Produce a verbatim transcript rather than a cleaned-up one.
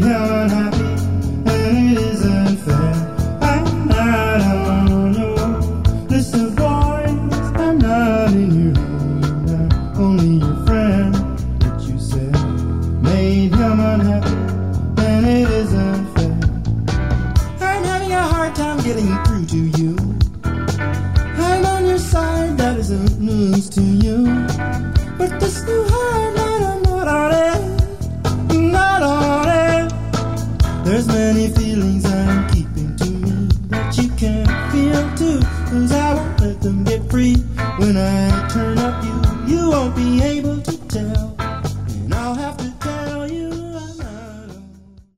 him unhappy, and it isn't fair. I'm not on your list of boys, I'm not in your head. I'm only your friend, but you said made him unhappy, and it isn't fair. I'm having a hard time getting through to you. I'm on your side, that isn't news to you. But this new hard night, I'm not on it, not on it. There's many things